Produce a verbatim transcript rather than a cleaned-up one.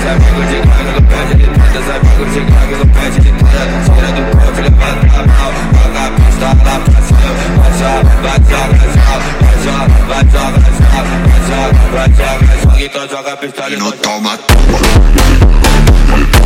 sai bagulho de carga no pé de entrada, sai bagulho de carga no pé de entrada. Tira do corpo, levanta a mão, joga a pista lá pra cima. Vai joga, vai joga, joga, vai joga, vai joga, vai joga, vai joga, vai joga, vai joga. Então joga a pistola e não toma, toma.